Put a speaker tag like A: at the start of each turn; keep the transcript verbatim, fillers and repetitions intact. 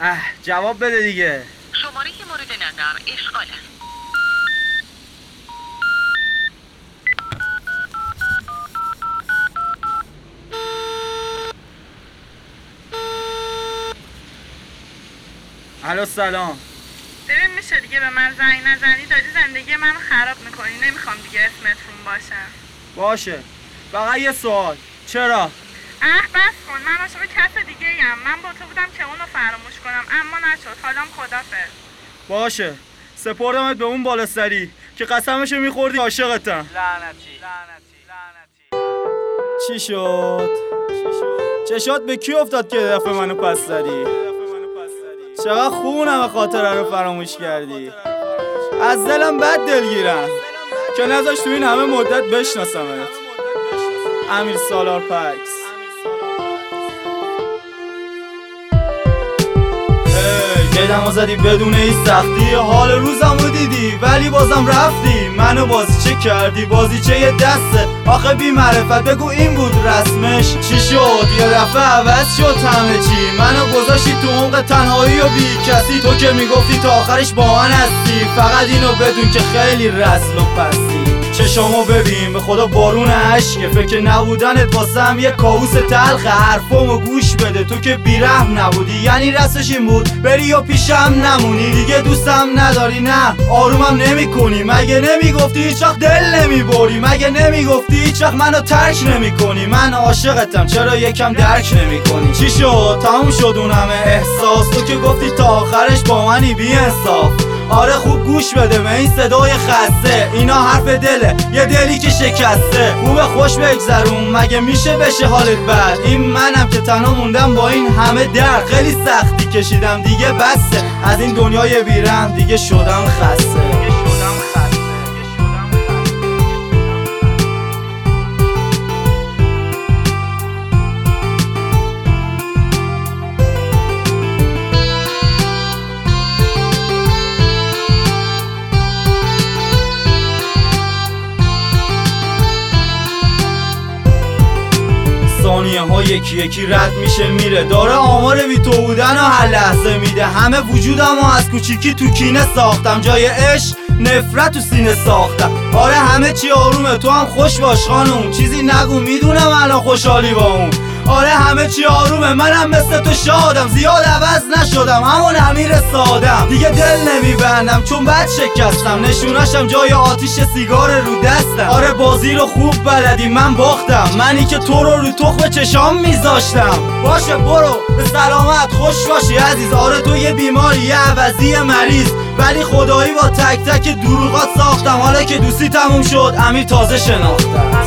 A: اه جواب بده دیگه.
B: شماره که مورد نظر اشغاله.
A: الو سلام.
C: ببین میشه دیگه به من زنگ نزنی؟ داری زندگی من خراب میکنی. نمیخوام دیگه اسمت رون باشم.
A: باشه. فقط یه سوال. چرا؟
C: اه بس کن. من عاشق کس دیگه ام. من با تو بودم که اونو فراموش کنم اما نشد. حالام خدافظ.
A: باشه. سپردمت به اون بالا سری که قسمشو میخوردی عاشقتم.
D: لعنتی لعنتی لعنتی.
A: چی شد؟ چشات به کی افتاد که دفعه منو پس زدی؟ چقدر خوبونم خاطره رو فراموش کردی. از دلم بد دلگیرم که نذاش تو این همه مدت بشناسمت. امیر سالار پکس. دلمو زدی بدون این سختی، حال روزمو دیدی ولی بازم رفتی. منو بازی چه کردی؟ بازی چه یه دسته آخه بی معرفت. بگو این بود رسمش. چی شد؟ یه دفعه عوض شد همه چی. منو گذاشتی تو عمق تنهایی و بی کسی. تو که میگفتی تا آخرش با من هستی. فقط اینو بدون که خیلی رسل و پستی. چشامو ببین به خدا بارون عشقه. فکر نبودنت واسم یه کابوس تلخه. حرفامو گوش بده تو که بیرحم نبودی. یعنی راستش این بود بری و پیشم نمونی. دیگه دوستم نداری نه آرومم نمی کنی. مگه نمیگفتی هیچ وقت دل نمیبری؟ مگه نمیگفتی هیچ وقت منو ترک نمی کنی؟ من عاشقتم چرا یکم درک نمی کنی؟ چی شد؟ تموم شد اون همه احساس. تو که گفتی تا آخرش با منی بی انصاف. آره خوب گوش بده به این صدای خسته. اینا حرف دله یه دلی که شکسته. خوب خوش بگذرون مگه میشه بشه حالت بد؟ این منم که تنها موندم با این همه درد. خیلی سختی کشیدم دیگه بسه. از این دنیای بیرم دیگه شدم خسته. ثانیه ها یکی یکی رد میشه میره. داره آمار بی تو بودن و هر لحظه میده. همه وجودم و از کوچیکی تو کینه ساختم. جای عشق نفرت تو سینه ساختم. آره همه چی آرومه تو هم خوش باش خانوم. چیزی نگو میدونم الان خوشحالی با اون. آره همه چی آرومه منم مثل تو شادم. زیاد عوض نشدم همون امیر سادم. دیگه دل نمیبندم چون بد شکستم. نشوناشم جای آتیش سیگار رو دستم. آره بازی رو خوب بلدی من باختم. منی که تو رو رو تخم چشام میذاشتم. باشه برو به سلامت خوش باشی عزیز. آره تو یه بیماری یه عوضی مریض. ولی خدایی با تک تک دروغات ساختم. حالا که دوستی تموم شد امیر تازه شناختم.